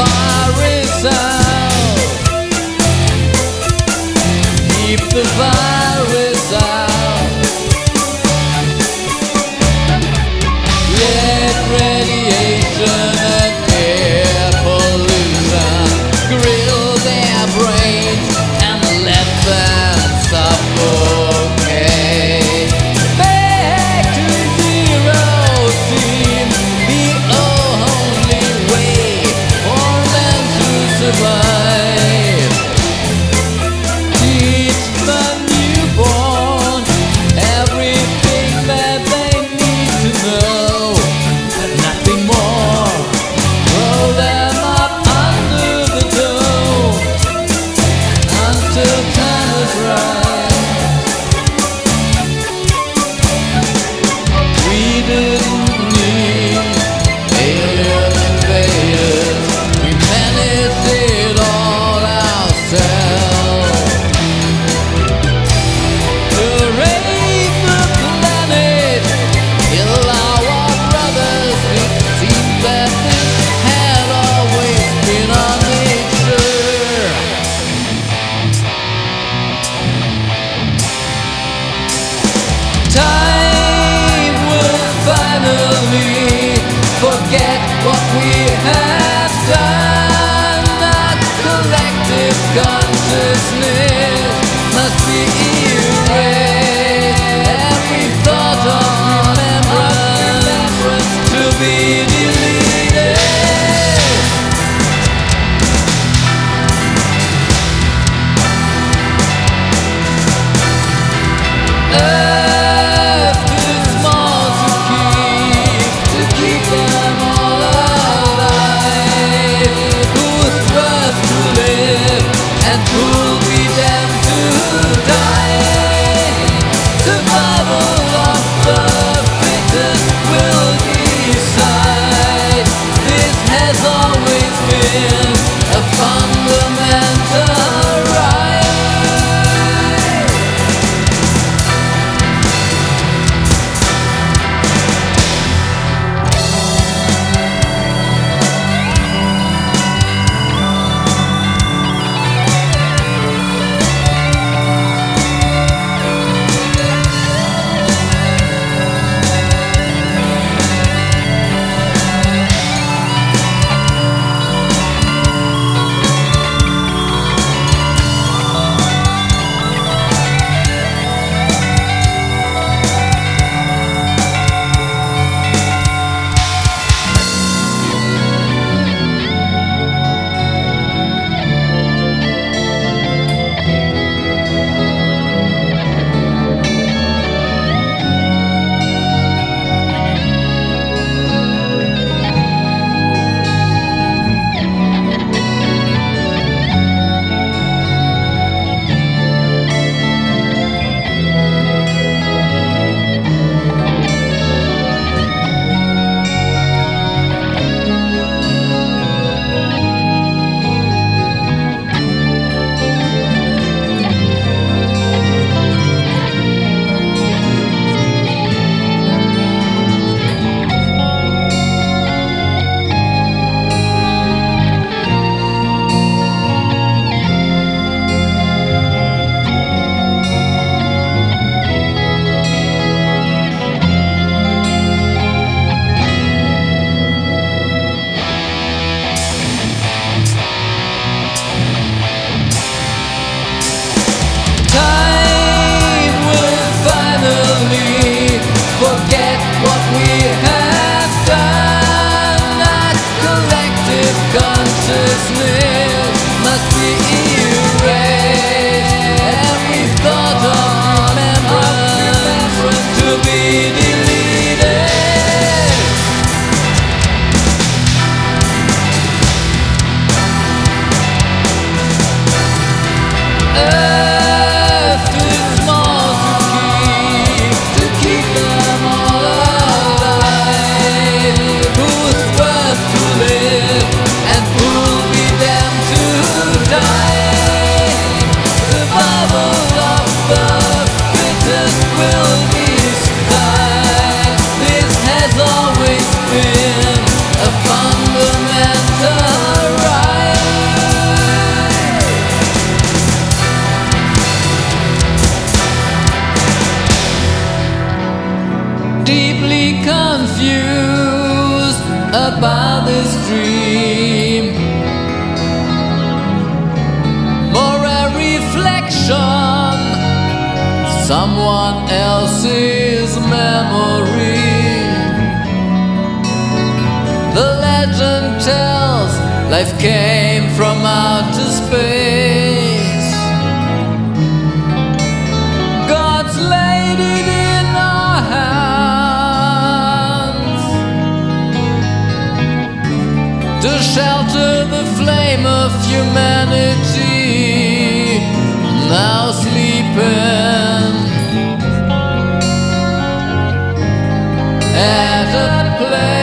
virus out. Keep the virus out. Let radiation and air pollution grill their brains and let them suffocate. Back to zero seems the only way for them to survive. Teach the newborn everything that they need to know, but nothing more. Throw them up under the dome until time is right. We didn't need alien invaders. We managed it all ourselves. To raise the planet, kill our brothers. It seems that this had always been our nature. Time will finally forget what we have done. Our collective consciousness must be erased. Every thought of remembrance to be deleted. Earth too small to keep them all alive. Who's worth to live and who'll be damned to die? Survival of the fittest will decide. This has always been a fundamental right. Forget what we have done. Our collective consciousness must be erased. Every thought of remembrance to be deleted. Earth too small to keep them all alive. Who's worth to live and who'll be damned to die? confused about this dream. More a reflection, someone else's memory. The legend tells life came from outer space. God's laid it in our hands to shelter the flame of humanity, now sleeping at a place